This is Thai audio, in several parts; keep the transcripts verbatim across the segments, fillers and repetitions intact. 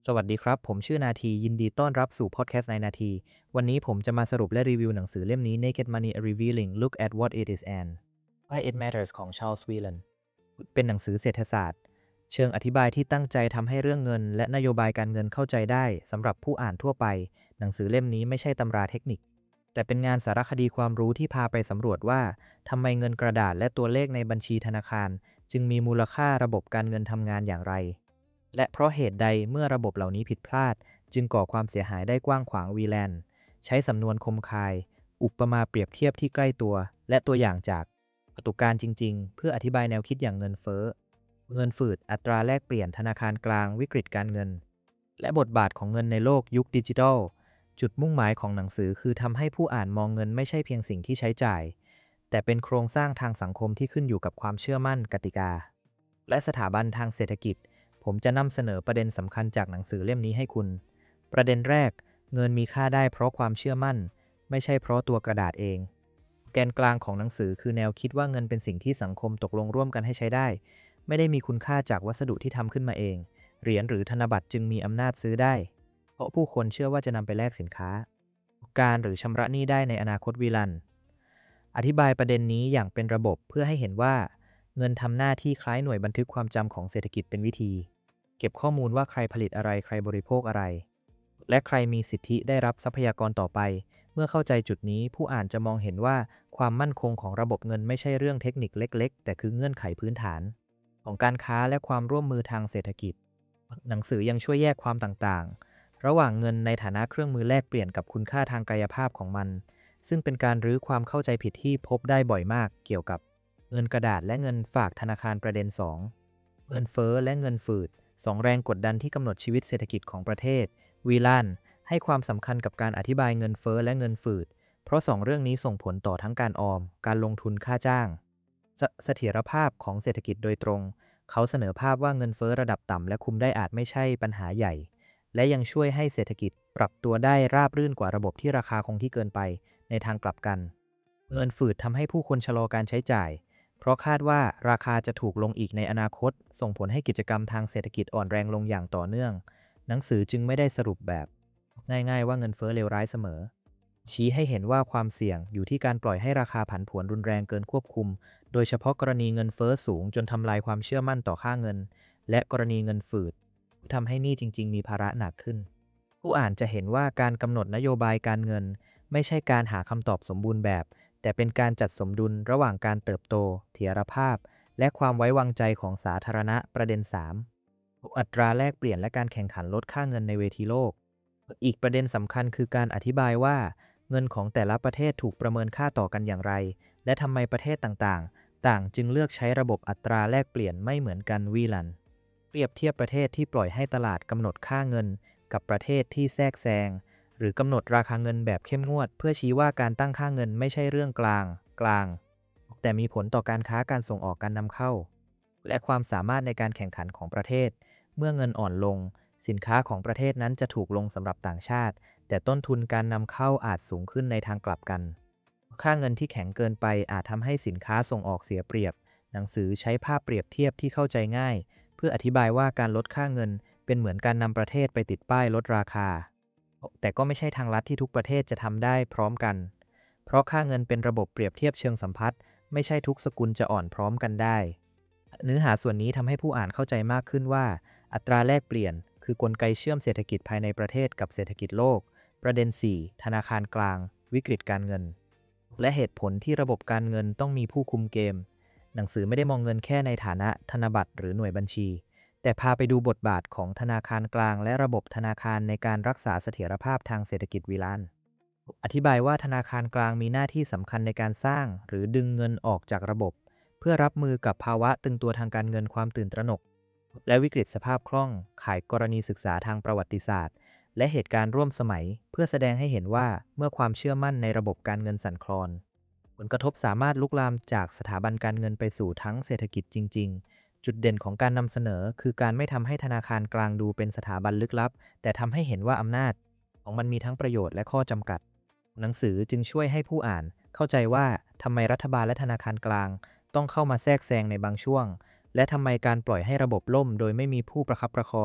สวัสดีครับ ผมชื่อนาทียินดีต้อนรับสู่พอดแคสต์ในนาทีวันนี้ผมจะมาสรุปและรีวิวหนังสือเล่มนี้ Naked Money: A Revealing Look at What It Is and Why It Matters ของ Charles Whelan เป็นหนังสือเศรษฐศาสตร์เชิงอธิบายที่ตั้งใจทำให้เรื่องเงินและนโยบายการเงินเข้าใจได้สำหรับผู้อ่านทั่วไปหนังสือเล่มนี้ไม่ใช่ตำราเทคนิคแต่เป็นงานสารคดีความรู้ที่พาไปสำรวจว่าทำไมเงินกระดาษและตัวเลขในบัญชีธนาคารจึงมีมูลค่าระบบการเงินทำงานอย่างไร และเพราะเหตุใดเมื่อระบบเหล่านี้ผิดพลาดจึงก่อความเสียหายได้กว้างขวางวีแลนด์ใช้สำนวนคมคายอุปมาเปรียบเทียบที่ใกล้ตัวและตัวอย่างจากประสบการณ์จริงๆเพื่ออธิบายแนวคิดอย่างเงินเฟ้อเงินฝืดอัตราแลกเปลี่ยนธนาคารกลางวิกฤตการเงินและบทบาทของเงินในโลกยุคดิจิทัลจุดมุ่งหมายของหนังสือคือทำให้ผู้อ่านมองเงินไม่ใช่เพียงสิ่งที่ใช้จ่ายแต่เป็นโครงสร้างทางสังคมที่ขึ้นอยู่กับความเชื่อมั่นกติกาและสถาบันทางเศรษฐกิจ ผมจะนำเสนอประเด็นสำคัญจากหนังสือเล่มนี้ให้คุณ ประเด็นแรก เงินมีค่าได้เพราะความเชื่อมั่น ไม่ใช่เพราะตัวกระดาษเอง แกนกลางของหนังสือคือแนวคิดว่าเงินเป็นสิ่งที่สังคมตกลงร่วมกันให้ใช้ได้ ไม่ได้มีคุณค่าจากวัสดุที่ทำขึ้นมาเอง เหรียญหรือธนบัตรจึงมีอำนาจซื้อได้ เพราะผู้คนเชื่อว่าจะนำไปแลกสินค้า การหรือชำระหนี้ได้ในอนาคตวีลัน อธิบายประเด็นนี้อย่างเป็นระบบเพื่อให้เห็นว่าเงินทำหน้าที่คล้ายหน่วยบันทึกความจำของเศรษฐกิจเป็นวิธี เก็บข้อมูลว่าใครผลิตอะไรใครบริโภคอะไรและใครมีสิทธิได้รับทรัพยากรต่อไปเมื่อเข้าใจจุดนี้ผู้อ่านจะมองเห็นว่าความมั่นคงของระบบเงินไม่ใช่เรื่องเทคนิคเล็กๆแต่คือเงื่อนไขพื้นฐานของการค้าและความร่วมมือทางเศรษฐกิจหนังสือยังช่วยแยกความต่างๆระหว่างเงินในฐานะเครื่องมือแลกเปลี่ยนกับคุณค่าทางกายภาพของมันซึ่งเป็นการรื้อความเข้าใจผิดที่พบได้บ่อยมากเกี่ยวกับเงินกระดาษและเงินฝากธนาคารประเด็นสองเงินเฟ้อและเงินฝืด สองแรงกดดันที่กำหนดชีวิตเศรษฐกิจของประเทศวีลันให้ความสำคัญกับการอธิบายเงินเฟ้อและเงินฝืดเพราะสองเรื่องนี้ส่งผลต่อทั้งการออมการลงทุนค่าจ้างเสเสถียรภาพของเศรษฐกิจโดยตรงเขาเสนอภาพว่าเงินเฟ้อระดับต่ำและคุมได้อาจไม่ใช่ปัญหาใหญ่และยังช่วยให้เศรษฐกิจปรับตัวได้ราบรื่นกว่าระบบที่ราคาคงที่เกินไปในทางกลับกันเงินฝืดทำให้ผู้คนชะลอการใช้จ่าย เพราะคาดว่าราคาจะถูกลงอีกในอนาคตส่งผลให้กิจกรรมทางเศรษฐกิจอ่อนแรงลงอย่างต่อเนื่องหนังสือจึงไม่ได้สรุปแบบง่ายๆว่าเงินเฟ้อเลวร้ายเสมอชี้ให้เห็นว่าความเสี่ยงอยู่ที่การปล่อยให้ราคาผันผวนรุนแรงเกินควบคุมโดยเฉพาะกรณีเงินเฟ้อสูงจนทำลายความเชื่อมั่นต่อค่าเงินและกรณีเงินฝืดทำให้หนี้จริงๆมีภาระหนักขึ้นผู้อ่านจะเห็นว่าการกำหนดนโยบายการเงินไม่ใช่การหาคำตอบสมบูรณ์แบบ แต่เป็นการจัดสมดุลระหว่างการเติบโตเถียรภาพ และความไว้วางใจของสาธารณะประเด็นสามอัตราแลกเปลี่ยนและการแข่งขันลดค่าเงินในเวทีโลก อีกประเด็นสำคัญคือการอธิบายว่าเงินของแต่ละประเทศถูกประเมินค่าต่อกันอย่างไร และทำไมประเทศต่างๆ ต่างจึงเลือกใช้ระบบอัตราแลกเปลี่ยนไม่เหมือนกันวีลันเปรียบเทียบประเทศที่ปล่อยให้ตลาดกำหนดค่าเงินกับประเทศที่แทรกแซง หรือกำหนดราคาเงินแบบเข้มงวดเพื่อชี้ว่าการตั้งค่าเงินไม่ใช่เรื่องกลางกลางแต่มีผลต่อการค้าการส่งออกการนำเข้าและความสามารถในการแข่งขันของประเทศเมื่อเงินอ่อนลงสินค้าของประเทศนั้นจะถูกลงสำหรับต่างชาติแต่ต้นทุนการนำเข้าอาจสูงขึ้นในทางกลับกันค่าเงินที่แข็งเกินไปอาจทำให้สินค้าส่งออกเสียเปรียบหนังสือใช้ภาพเปรียบเทียบที่เข้าใจง่ายเพื่ออธิบายว่าการลดค่าเงินเป็นเหมือนการนำประเทศไปติดป้ายลดราคา แต่ก็ไม่ใช่ทางลัดที่ทุกประเทศจะทำได้พร้อมกัน เพราะค่าเงินเป็นระบบเปรียบเทียบเชิงสัมพัทธ์ไม่ใช่ทุกสกุลจะอ่อนพร้อมกันได้ เนื้อหาส่วนนี้ทำให้ผู้อ่านเข้าใจมากขึ้นว่าอัตราแลกเปลี่ยนคือกลไกเชื่อมเศรษฐกิจภายในประเทศกับเศรษฐกิจโลก ประเด็น สี่ ธนาคารกลางวิกฤตการเงิน และเหตุผลที่ระบบการเงินต้องมีผู้คุมเกม หนังสือไม่ได้มองเงินแค่ในฐานะธนบัตรหรือหน่วยบัญชีแต่พาไปดูบทบาทของธนาคารกลางและระบบธนาคารในการรักษาเสถียรภาพทางเศรษฐกิจวีลันอธิบายว่าธนาคารกลางมีหน้าที่สำคัญในการสร้างหรือดึงเงินออกจากระบบเพื่อรับมือกับภาวะตึงตัวทางการเงินความตื่นตระหนกและวิกฤตสภาพคล่องขายกรณีศึกษาทางประวัติศาสตร์และเหตุการณ์ร่วมสมัยเพื่อแสดงให้เห็นว่าเมื่อความเชื่อมั่นในระบบการเงินสั่นคลอนผลกระทบสามารถลุกลามจากสถาบันการเงินไปสู่ทั้งเศรษฐกิจจริงๆ จุดเด่นของการนำเสนอคือการไม่ทำให้ธนาคารกลางดูเป็นสถาบันลึกลับแต่ทำให้เห็นว่าอำนาจของมันมีทั้งประโยชน์และข้อจำกัดหนังสือจึงช่วยให้ผู้อ่านเข้าใจว่าทำไมรัฐบาลและธนาคารกลางต้องเข้ามาแทรกแซงในบางช่วงและทำไมการปล่อยให้ระบบล่มโดยไม่มีผู้ประคับประคอง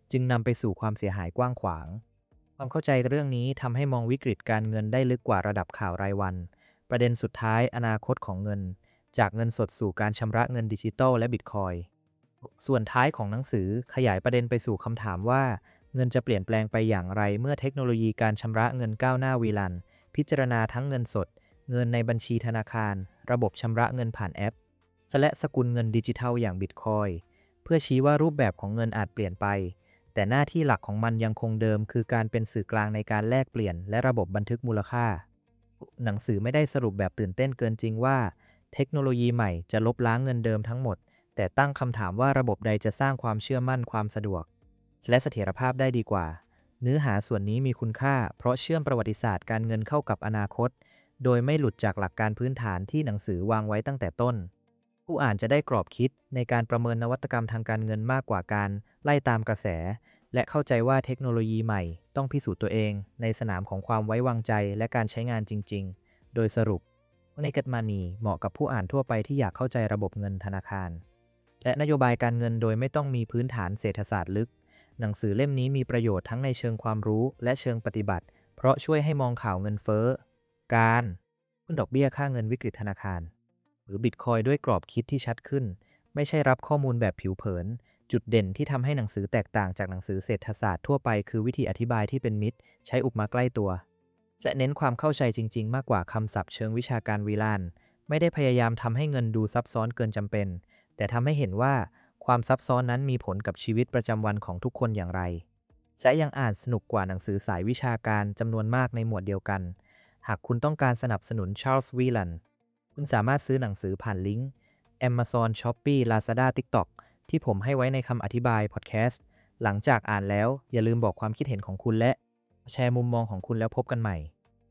จึงนำไปสู่ความเสียหายกว้างขวางความเข้าใจเรื่องนี้ทำให้มองวิกฤตการเงินได้ลึกกว่าระดับข่าวรายวันประเด็นสุดท้ายอนาคตของเงินจากเงินสดสู่การชำระเงินดิจิทัลและบิตคอยน์ส่วนท้ายของหนังสือขยายประเด็นไปสู่คำถามว่าเงินจะเปลี่ยนแปลงไปอย่างไรเมื่อเทคโนโลยีการชำระเงินก้าวหน้าวีลันพิจารณาทั้งเงินสดเงินในบัญชีธนาคารระบบชำระเงินผ่านแอปและสกุลเงินดิจิทัลอย่างบิตคอยน์เพื่อชี้ว่ารูปแบบของเงินอาจเปลี่ยนไปแต่หน้าที่หลักของมันยังคงเดิมคือการเป็นสื่อกลางในการแลกเปลี่ยนและระบบบันทึกมูลค่าหนังสือไม่ได้สรุปแบบตื่นเต้นเกินจริงว่าเทคโนโลยีใหม่จะลบล้างเงินเดิมทั้งหมดแต่ตั้งคำถามว่าระบบใดจะสร้างความเชื่อมั่นความสะดวกและเสถียรภาพได้ดีกว่าเนื้อหาส่วนนี้มีคุณค่าเพราะเชื่อมประวัติศาสตร์การเงินเข้ากับอนาคตโดยไม่หลุดจากหลักการพื้นฐานที่หนังสือวางไว้ตั้งแต่ต้นผู้อ่านจะได้กรอบคิดในการประเมินนวัตกรรมทางการเงินมากกว่าการไล่ตามกระแสและเข้าใจว่าเทคโนโลยีใหม่ต้องพิสูจน์ตัวเองในสนามของความไว้วางใจและการใช้งานจริงๆโดยสรุป Naked Money เหมาะกับผู้อ่านทั่วไปที่อยากเข้าใจระบบเงินธนาคารและนโยบายการเงินโดยไม่ต้องมีพื้นฐานเศรษฐศาสตร์ลึกหนังสือเล่มนี้มีประโยชน์ทั้งในเชิงความรู้และเชิงปฏิบัติเพราะช่วยให้มองข่าวเงินเฟ้อการขึ้นดอกเบี้ยค่าเงินวิกฤตธนาคารหรือบิตคอยด้วยกรอบคิดที่ชัดขึ้นไม่ใช่รับข้อมูลแบบผิวเผินจุดเด่นที่ทำให้หนังสือแตกต่างจากหนังสือเศรษฐศาสตร์ทั่วไปคือวิธีอธิบายที่เป็นมิตรใช้อุปมาใกล้ตัวและเน้นความเข้าใจจริงๆมากกว่าคำศัพท์เชิงวิชาการวีลานไม่ได้พยายามทำให้เงินดูซับซ้อนเกินจำเป็นแต่ทำให้เห็นว่าความซับซ้อนนั้นมีผลกับชีวิตประจำวันของทุกคนอย่างไรและยังอ่านสนุกกว่าหนังสือสายวิชาการจำนวนมากในหมวดเดียวกันหากคุณต้องการสนับสนุน Charles Whelan คุณสามารถซื้อหนังสือผ่านลิงก์ Amazon Shopee Lazada TikTok ที่ผมให้ไว้ในคำอธิบายพอดแคสต์หลังจากอ่านแล้วอย่าลืมบอกความคิดเห็นของคุณและแชร์มุมมองของคุณแล้วพบกันใหม่